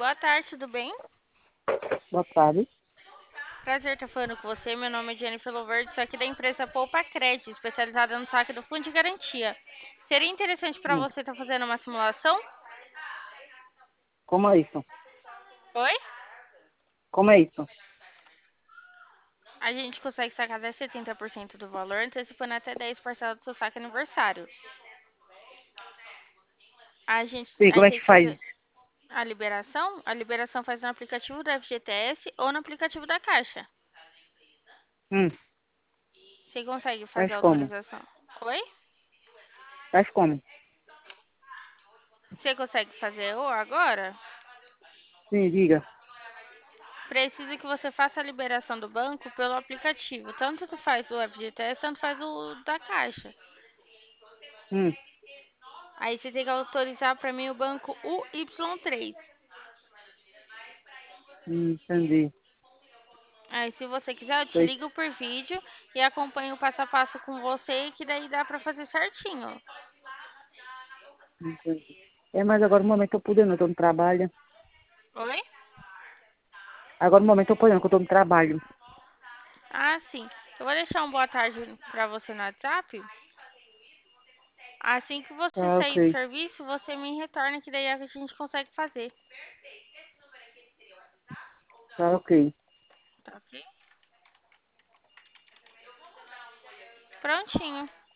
Boa tarde, tudo bem? Boa tarde. Prazer estar falando com você. Meu nome é Jennifer Loverde, sou aqui da empresa Poupa Crédito, especializada no saque do Fundo de Garantia. Seria interessante para Hum, você estar fazendo uma simulação? Como é isso? Oi? Como é isso? A gente consegue sacar até 70% do valor, antecipando até 10 parcelas do seu saque aniversário. A gente Sim, aí como é tem que que faz? fazer a liberação faz no aplicativo do FGTS ou no aplicativo da Caixa. Hum, Você consegue fazer Faz a como? autorização? Oi? Faz como? Você consegue fazer agora? Sim, diga. Precisa que você faça a liberação do banco pelo aplicativo. Tanto tu faz do FGTS, tanto faz o da Caixa. Hum, Aí você tem que autorizar para mim o banco UY3. Entendi. Aí se você quiser, eu te Sei, ligo por vídeo e acompanho o passo a passo com você, que daí dá para fazer certinho. entendi. Mas agora no momento eu tô podendo, eu tô no trabalho. Oi? Agora no momento eu tô podendo, que eu tô no trabalho. Ah, sim. Eu vou deixar um boa tarde para você no WhatsApp. Assim que você Tá sair do ok, serviço, você me retorna, que daí a gente consegue fazer. tá ok. Tá ok? Prontinho.